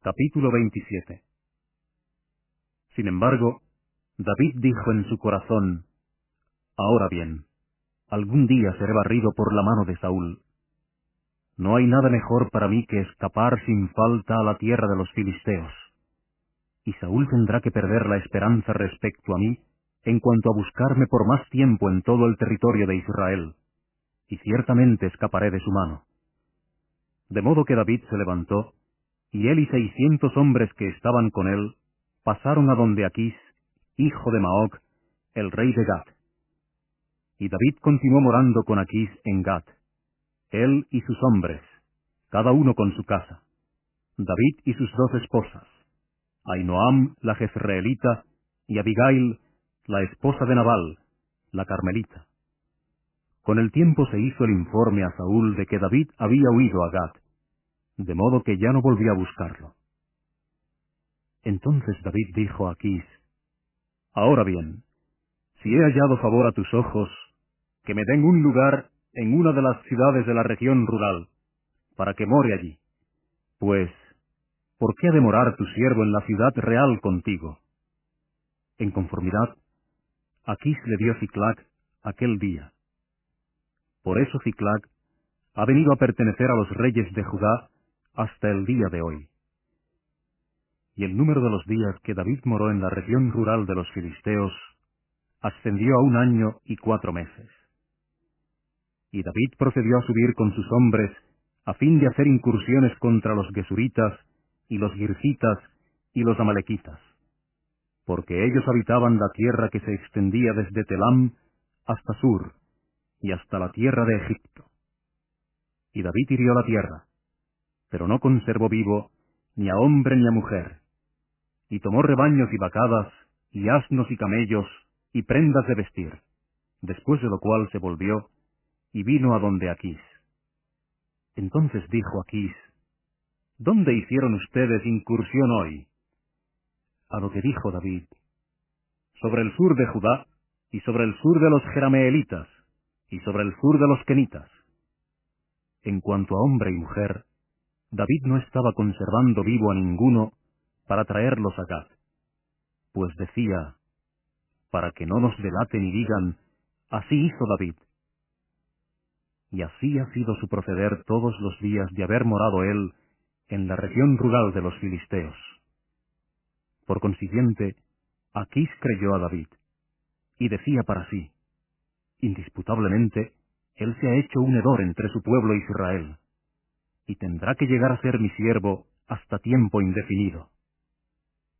Capítulo 27. Sin embargo, David dijo en su corazón: Ahora bien, algún día seré barrido por la mano de Saúl. No hay nada mejor para mí que escapar sin falta a la tierra de los filisteos. Y Saúl tendrá que perder la esperanza respecto a mí en cuanto a buscarme por más tiempo en todo el territorio de Israel, y ciertamente escaparé de su mano. De modo que David se levantó, y él y 600 hombres que estaban con él pasaron a donde Aquís, hijo de Maoc, el rey de Gat. Y David continuó morando con Aquís en Gat, él y sus hombres, cada uno con su casa, David y sus 2 esposas, Ahinoam la jezreelita, y Abigail, la esposa de Nabal, la carmelita. Con el tiempo se hizo el informe a Saúl de que David había huido a Gat, de modo que ya no volvió a buscarlo. Entonces David dijo a Aquís: Ahora bien, si he hallado favor a tus ojos, que me den un lugar en una de las ciudades de la región rural, para que more allí. Pues, ¿por qué ha de morar tu siervo en la ciudad real contigo? En conformidad, Aquís le dio Ciclac aquel día. Por eso Ciclac ha venido a pertenecer a los reyes de Judá hasta el día de hoy. Y el número de los días que David moró en la región rural de los filisteos ascendió a 1 año y 4 meses. Y David procedió a subir con sus hombres a fin de hacer incursiones contra los gesuritas, y los girzitas, y los amalequitas, porque ellos habitaban la tierra que se extendía desde Telam hasta Sur, y hasta la tierra de Egipto. Y David hirió la tierra, pero no conservó vivo ni a hombre ni a mujer, y tomó rebaños y vacadas, y asnos y camellos, y prendas de vestir, después de lo cual se volvió, y vino a donde Aquís. Entonces dijo Aquís: ¿Dónde hicieron ustedes incursión hoy? A lo que dijo David: Sobre el sur de Judá, y sobre el sur de los jerameelitas, y sobre el sur de los kenitas. En cuanto a hombre y mujer, David no estaba conservando vivo a ninguno para traerlos a Gat, pues decía: para que no nos delaten y digan: así hizo David. Y así ha sido su proceder todos los días de haber morado él en la región rural de los filisteos. Por consiguiente, Aquís creyó a David, y decía para sí: indisputablemente, él se ha hecho un hedor entre su pueblo Israel, y tendrá que llegar a ser mi siervo hasta tiempo indefinido.